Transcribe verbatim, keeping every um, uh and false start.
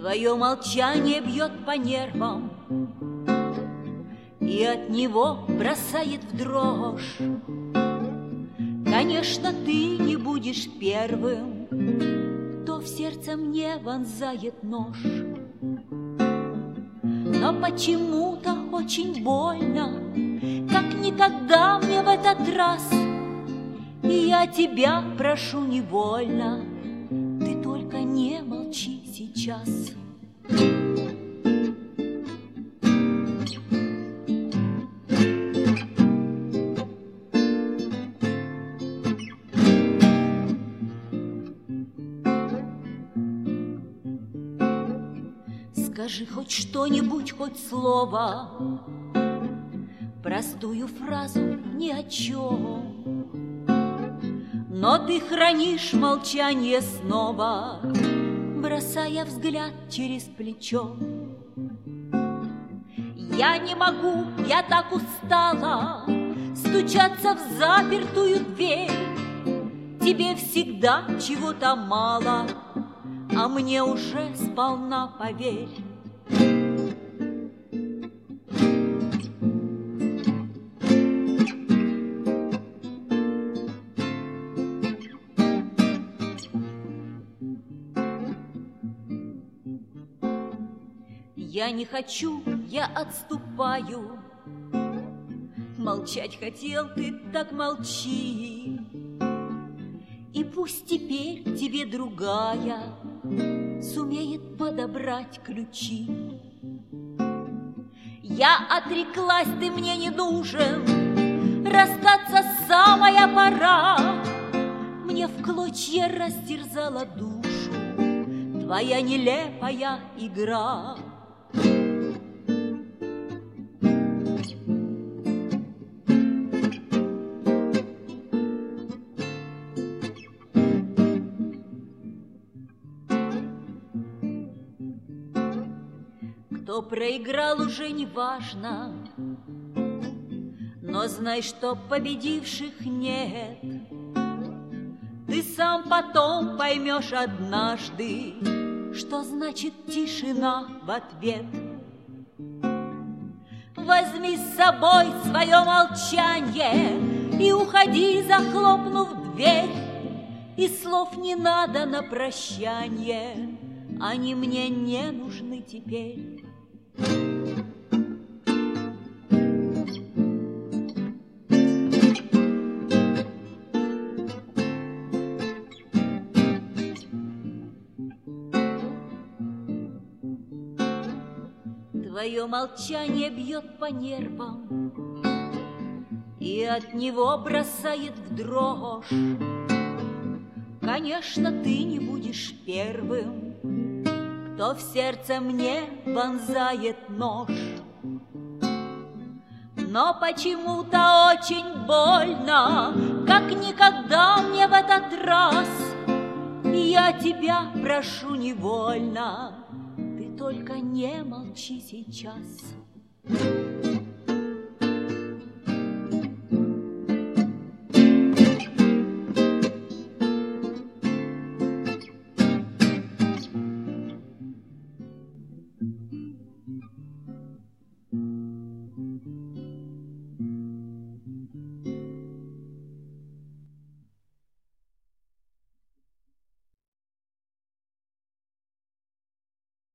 Твое молчание бьет по нервам и от него бросает в дрожь. Конечно, ты не будешь первым, кто в сердце мне вонзает нож. Но почему-то очень больно, как никогда мне в этот раз. И я тебя прошу невольно, ты только не молчи сейчас. Скажи хоть что-нибудь, хоть слово, простую фразу ни о чем. Но ты хранишь молчание снова, бросая взгляд через плечо. Я не могу, я так устала стучаться в запертую дверь. Тебе всегда чего-то мало, а мне уже сполна, поверь. Я не хочу, я отступаю. Молчать хотел ты, так молчи. И пусть теперь тебе другая сумеет подобрать ключи. Я отреклась, ты мне не нужен, расстаться самая пора. Мне в клочья растерзала душу твоя нелепая игра. Кто проиграл, уже не важно, но знай, что победивших нет. Ты сам потом поймешь однажды, что значит тишина в ответ. Возьми с собой свое молчание и уходи, захлопнув дверь. И слов не надо на прощание, они мне не нужны теперь. Твое молчание бьет по нервам и от него бросает в дрожь. Конечно, ты не будешь первым, кто в сердце мне вонзает нож. Но почему-то очень больно, как никогда мне в этот раз. И я тебя прошу невольно, ты только не молчи сейчас.